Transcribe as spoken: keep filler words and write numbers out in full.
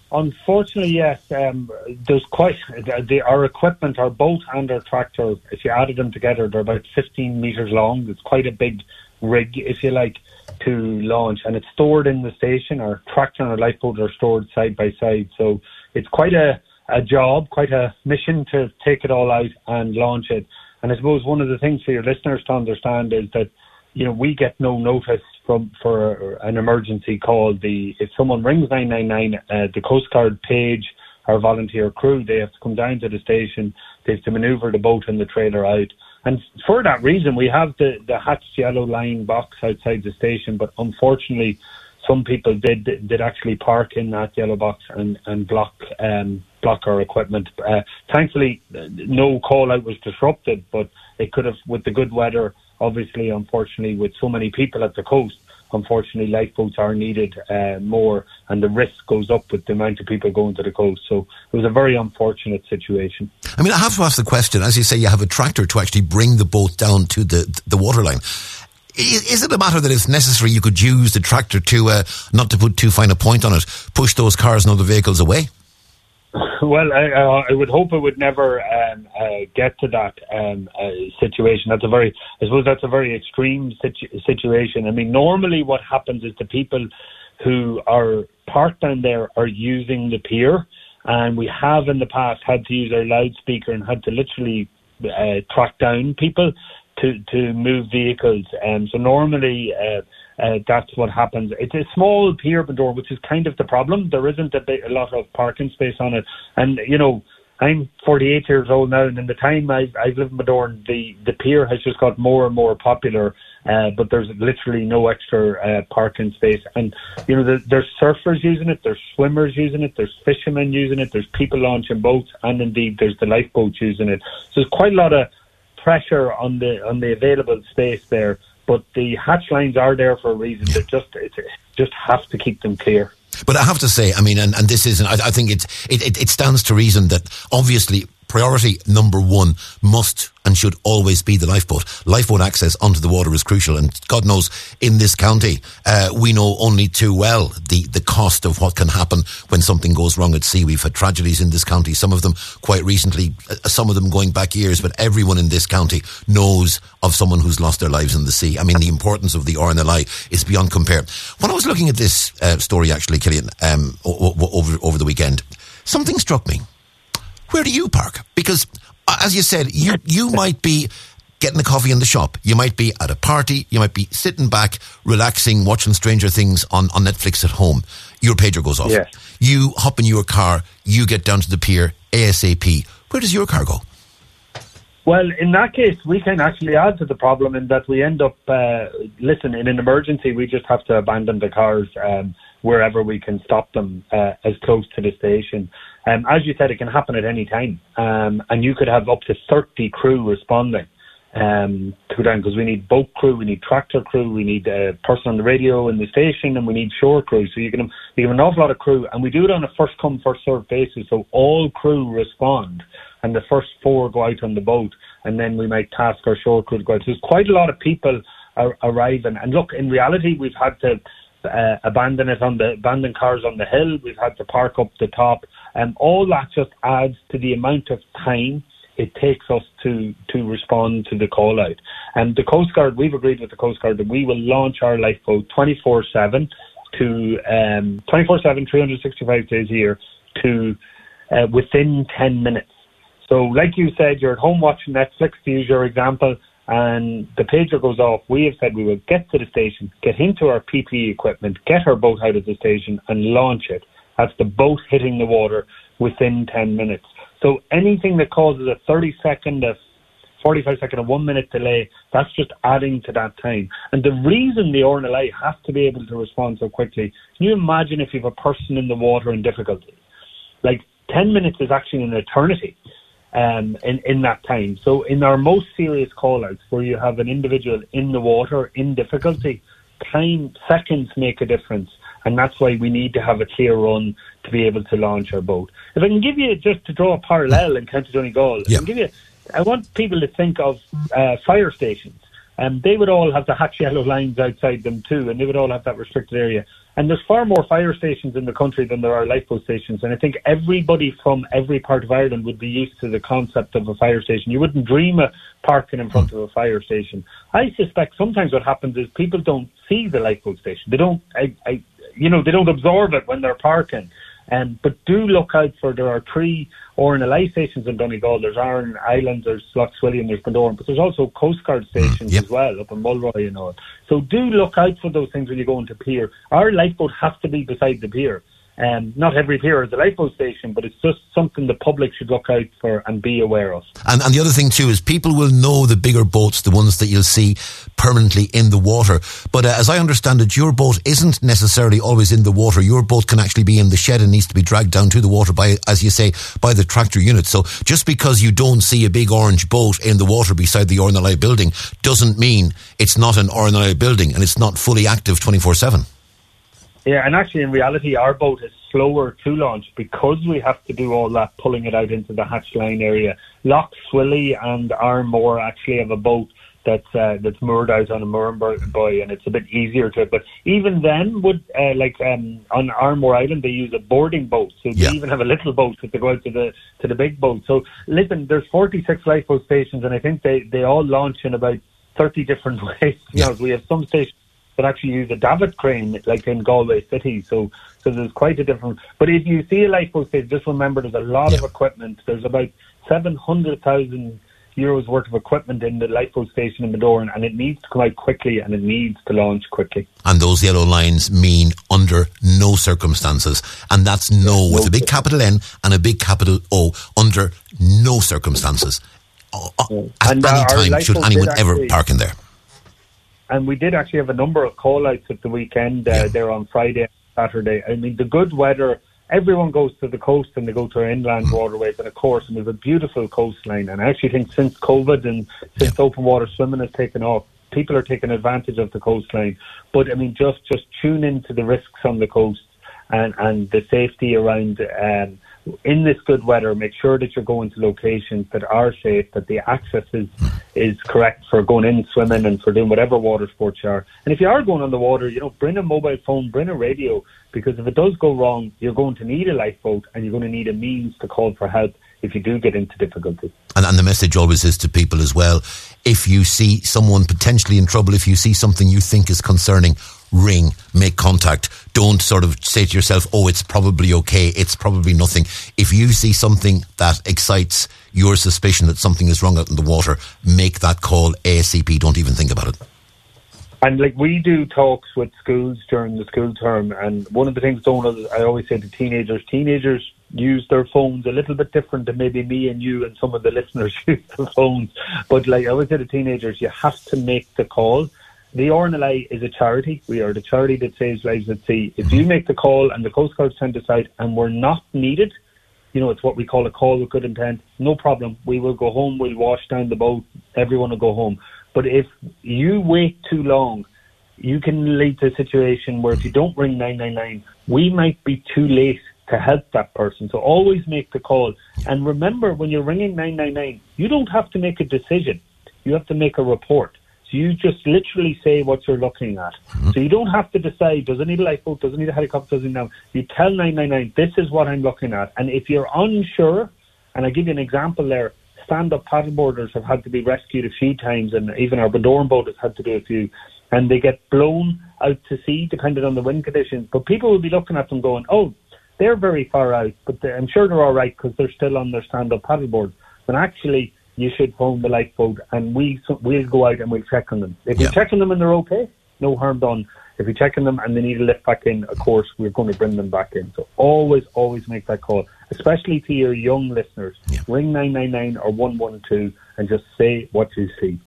Unfortunately, yes. Um, there's quite the, our equipment, our boat and our tractor. If you added them together, they're about fifteen meters long. It's quite a big rig, if you like, to launch, and it's stored in the station. Our tractor and our lifeboat are stored side by side, so it's quite a, a job, quite a mission to take it all out and launch it. And I suppose one of the things for your listeners to understand is that, you know, we get no notice from for an emergency call. The if someone rings nine nine nine, uh, the Coast Guard page, our volunteer crew, they have to come down to the station. They have to manoeuvre the boat and the trailer out. And for that reason, we have the, the hatched yellow line box outside the station. But unfortunately, some people did did actually park in that yellow box and and block um, block our equipment. Uh, thankfully, no call out was disrupted, but it could have, with the good weather. Obviously, unfortunately, with so many people at the coast, unfortunately, lifeboats are needed uh, more, and the risk goes up with the amount of people going to the coast. So it was a very unfortunate situation. I mean, I have to ask the question, as you say, you have a tractor to actually bring the boat down to the the waterline. Is it a matter that if necessary, you could use the tractor to, uh, not to put too fine a point on it, push those cars and other vehicles away? Well, I, uh, I would hope it would never um, uh, get to that um, uh, situation. That's a very, I suppose that's a very extreme situ- situation. I mean, normally what happens is the people who are parked down there are using the pier, and we have in the past had to use our loudspeaker and had to literally uh, track down people to, to move vehicles. Um, so normally... Uh, Uh, that's what happens. It's a small pier, Bindor, which is kind of the problem. There isn't a, bit, a lot of parking space on it. And, you know, I'm forty-eight years old now, and in the time I've, I've lived in Bindor, the, the pier has just got more and more popular, uh, but there's literally no extra uh, parking space. And, you know, the, there's surfers using it, there's swimmers using it, there's fishermen using it, there's people launching boats, and indeed there's the lifeboats using it. So there's quite a lot of pressure on the on the available space there. But the hatch lines are there for a reason. They just it's, just have to keep them clear. But I have to say, I mean, and, and this isn't, I, I think it's, it, it, it stands to reason that obviously priority number one must and should always be the lifeboat. Lifeboat access onto the water is crucial, and God knows in this county uh, we know only too well the, the cost of what can happen when something goes wrong at sea. We've had tragedies in this county, some of them quite recently, uh, some of them going back years, but everyone in this county knows of someone who's lost their lives in the sea. I mean, the importance of the R N L I is beyond compare. When I was looking at this uh, story actually, Killian, um, o- o- over, over the weekend, something struck me. Where do you park? Because, as you said, you, you might be getting a coffee in the shop. You might be at a party. You might be sitting back, relaxing, watching Stranger Things on, on Netflix at home. Your pager goes off. Yes. You hop in your car. You get down to the pier ASAP. Where does your car go? Well, in that case, we can actually add to the problem in that we end up, uh, listen, in an emergency, we just have to abandon the cars um, wherever we can stop them uh, as close to the station. Um, as you said, it can happen at any time. Um, and you could have up to thirty crew responding um, to go down, because we need boat crew, we need tractor crew, we need a person on the radio in the station, and we need shore crew. So you can, you have an awful lot of crew, and we do it on a first come, first served basis. So all crew respond, and the first four go out on the boat, and then we might task our shore crew to go out. So there's quite a lot of people are arriving. And look, in reality, we've had to uh, abandon it on the abandon cars on the hill. We've had to park up the top, and all that just adds to the amount of time it takes us to, to respond to the call out. And the Coast Guard, we've agreed with the Coast Guard that we will launch our lifeboat twenty-four seven to um, twenty-four seven, three hundred sixty-five days a year to uh, within ten minutes. So like you said, you're at home watching Netflix, to use your example, and the pager goes off. We have said we will get to the station, get into our P P E equipment, get our boat out of the station and launch it. That's the boat hitting the water within ten minutes. So anything that causes a thirty second, a forty-five second, a one minute delay, that's just adding to that time. And the reason the R N L I has to be able to respond so quickly, can you imagine if you have a person in the water in difficulty? Like ten minutes is actually an eternity. Um, in, in that time. So in our most serious call-outs, where you have an individual in the water in difficulty, time, seconds make a difference, and that's why we need to have a clear run to be able to launch our boat. If I can give you, just to draw a parallel in County Donegal, yeah. I can give you, I want people to think of uh, fire stations. um, they would all have the hatch yellow lines outside them too, and they would all have that restricted area. And there's far more fire stations in the country than there are lifeboat stations. And I think everybody from every part of Ireland would be used to the concept of a fire station. You wouldn't dream of parking in front of a fire station. I suspect sometimes what happens is people don't see the lifeboat station. They don't, I, I, you know, they don't absorb it when they're parking. Um, but do look out for, there are three R N L I stations in Donegal. There's Aran Island, there's Lough Swilly, and there's Glendoran. But there's also Coast Guard stations mm, yep. as well, up in Mulroy and all. So do look out for those things when you go into pier. Our lifeboat has to be beside the pier. Um, not every pier is a lifeboat station, but it's just something the public should look out for and be aware of. And, and the other thing too is people will know the bigger boats, the ones that you'll see permanently in the water. But uh, as I understand it, your boat isn't necessarily always in the water. Your boat can actually be in the shed and needs to be dragged down to the water by, as you say, by the tractor unit. So just because you don't see a big orange boat in the water beside the R N L I building doesn't mean it's not an R N L I building and it's not fully active twenty-four seven. Yeah, and actually in reality our boat is slower to launch because we have to do all that pulling it out into the hatch line area. Lough Swilly and Armore actually have a boat that's uh, that's moored out on a mooring buoy, and it's a bit easier to. But even then, would uh, like um, on Armore Island, they use a boarding boat, so they yeah. even have a little boat that they go out to the to the big boat. So listen, there's forty-six lifeboat stations, and I think they they all launch in about thirty different ways. You know, we have some stations that actually use a davit crane, like in Galway City. So, so there's quite a different. But if you see a lifeboat station, just remember there's a lot yeah. of equipment. There's about seven hundred thousand euros worth of equipment in the lifeboat station in Medoran, and it needs to come out quickly and it needs to launch quickly. And those yellow lines mean under no circumstances, and that's no, no with a big capital N and a big capital O, under no circumstances. Yeah. At and, any uh, time should anyone ever actually park in there. And we did actually have a number of call-outs at the weekend uh, yeah. there on Friday and Saturday. I mean, the good weather, everyone goes to the coast and they go to our inland mm. waterways, and of course, and there's a beautiful coastline. And I actually think since COVID and since yeah. open water swimming has taken off, people are taking advantage of the coastline. But, I mean, just, just tune into the risks on the coast and, and the safety around um in this good weather. Make sure that you're going to locations that are safe, that the access is, is correct for going in swimming and for doing whatever water sports you are. And if you are going on the water, you know, bring a mobile phone, bring a radio, because if it does go wrong, you're going to need a lifeboat and you're going to need a means to call for help if you do get into difficulty. And, and the message always is to people as well, if you see someone potentially in trouble, if you see something you think is concerning, ring, make contact. Don't sort of say to yourself, oh, it's probably okay, it's probably nothing. If you see something that excites your suspicion that something is wrong out in the water, make that call ASAP. Don't even think about it. And like we do talks with schools during the school term, and one of the things don't I always say to teenagers, teenagers use their phones a little bit different than maybe me and you and some of the listeners use their phones. But like I always say to teenagers, you have to make the call. The R N L I is a charity. We are the charity that saves lives at sea. If you make the call and the Coast Guard send us out and we're not needed, you know, it's what we call a call with good intent, no problem. We will go home, we'll wash down the boat, everyone will go home. But if you wait too long, you can lead to a situation where if you don't ring nine nine nine, we might be too late to help that person. So always make the call. And remember, when you're ringing nine nine nine, you don't have to make a decision. You have to make a report. So you just literally say what you're looking at. Mm-hmm. So you don't have to decide, does it need a lifeboat, does it need a helicopter, does it need now? You tell nine nine nine, this is what I'm looking at. And if you're unsure, and I'll give you an example there, stand-up paddleboarders have had to be rescued a few times, and even our Bedoran boat has had to do a few, and they get blown out to sea depending on the wind conditions. But people will be looking at them going, oh, they're very far out, but I'm sure they're all right because they're still on their stand-up paddleboard. But actually, you should phone the lifeboat, and we, we'll go out and we'll check on them. If yeah. we check on them and they're okay, no harm done. If we check on them and they need a lift back in, of course, we're going to bring them back in. So always, always make that call, especially to your young listeners. Yeah. Ring nine nine nine or one one two and just say what you see.